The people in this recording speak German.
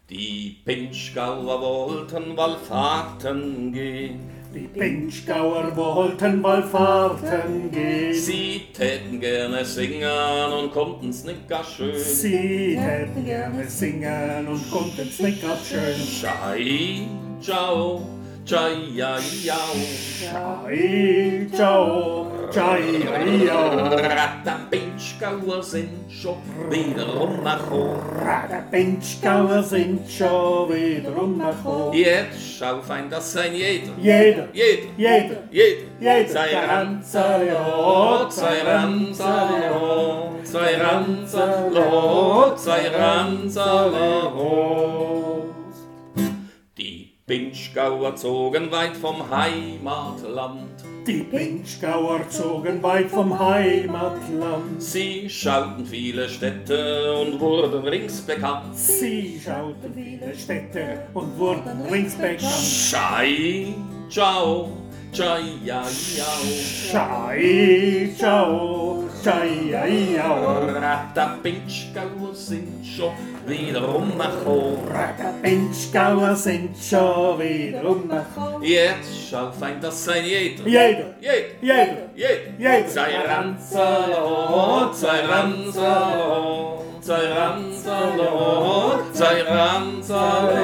Die Pinchgauer wollten wallfahrten gehen. Die Pinchgauer wollten wallfahrten gehen. Sie täten gerne singen und konnten's nicht gar schön. Sie hätten gerne singen und konnten's nicht grad schön. Chai, ciao, chai, ja, jau. Chai, ciao, chai, jau. Der Pinchgauer sind schon wiederum gekommen. Der Pinchgauer sind schon wiederum gekommen. Jetzt schau fein, das sein jeder. Jeder, Jeder. Sei Ranzerlo, sei Ranzerlo, sei Ranzerlo, sei Ranzerlo. Die Pinchgauer zogen weit vom Heimatland. Die Pinchgauer zogen weit vom Heimatland. Sie schauten viele Städte und wurden rings bekannt. Sie schauten viele Städte und wurden rings bekannt. Chai, ciao, chai, ja, jau. Chai, ciao, chai, jau. Der Pinchgauer sind schon wiederum gekommen. Der Pinchgauer sind schon wiederum gekommen. Jetzt schau fein, das sei jeder. Jeder, Jeder. jeder. Sei Ranzerlo, sei Ranzerlo, sei Ranzerlo, sei Ranzerlo.